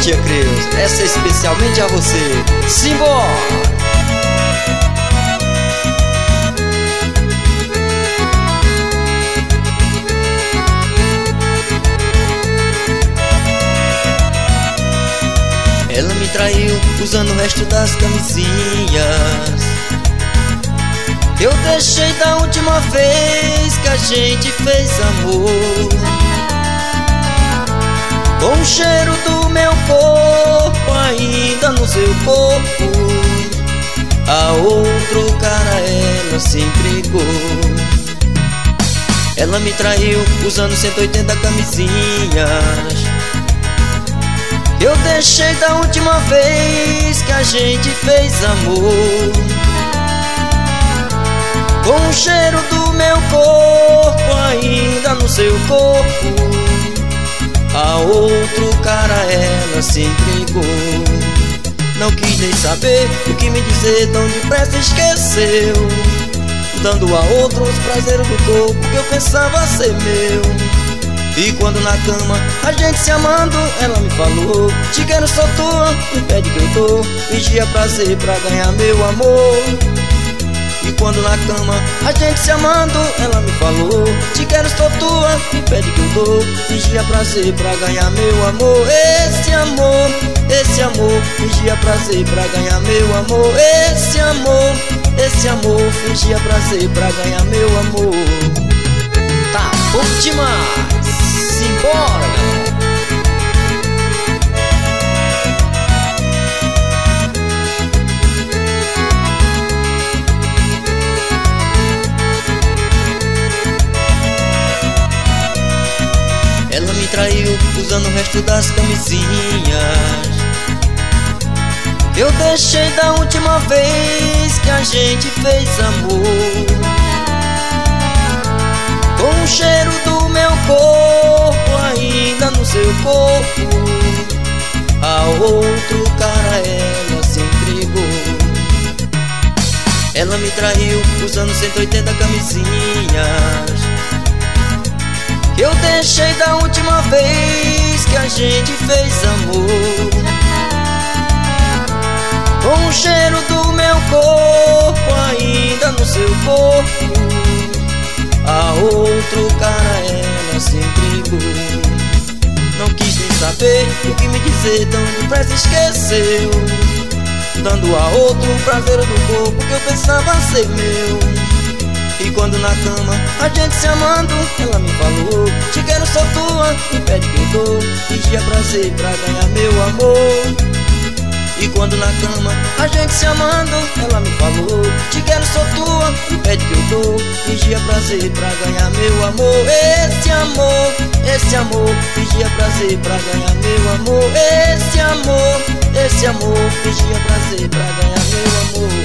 tia Creuza, essa é especialmente a você. Simbora! Ela me traiu usando o resto das camisinhas. Eu deixei da última vez que a gente fez amor, com o cheiro do meu corpo ainda no seu corpo. A outro cara ela se entregou. Ela me traiu usando 180 camisinhas. Eu deixei da última vez que a gente fez amor, com o cheiro do meu corpo ainda no seu corpo. A outro cara ela se entregou. Não quis nem saber o que me dizer, tão depressa esqueceu, dando a outro os prazeres do corpo que eu pensava ser meu. E quando na cama a gente se amando, ela me falou: te quero, sou tua, me pede que eu dou. Fingia prazer pra ganhar meu amor. E quando na cama a gente se amando, ela me falou: te quero, sou tua, me pede que eu dou. Fingia prazer pra ganhar meu amor. Esse amor, fingia prazer pra ganhar meu amor. Esse amor, fingia prazer pra ganhar meu amor. Tá bom demais! Simbora, galera! Ela me traiu usando o resto das camisinhas. Eu deixei da última vez que a gente fez amor, com o cheiro do meu corpo ainda no seu corpo. A outro cara ela se entregou. Ela me traiu usando 180 camisinhas. Eu deixei da última vez que a gente fez amor, com o cheiro do meu corpo ainda no seu corpo. A outro cara ela se entregou. Não quis nem saber o que me dizer, tão depressa esqueceu, dando a outro o prazer do corpo que eu pensava ser meu. E quando na cama a gente se amando, ela me falou: te quero, sou tua, me pede que eu dou. Fingia prazer pra ganhar meu amor. E quando na cama a gente se amando, ela me falou: te quero, sou tua, me pede que eu dou. Fingia prazer pra ganhar meu amor. Esse amor, fingia prazer pra ganhar meu amor. Esse amor, fingia prazer pra ganhar meu amor.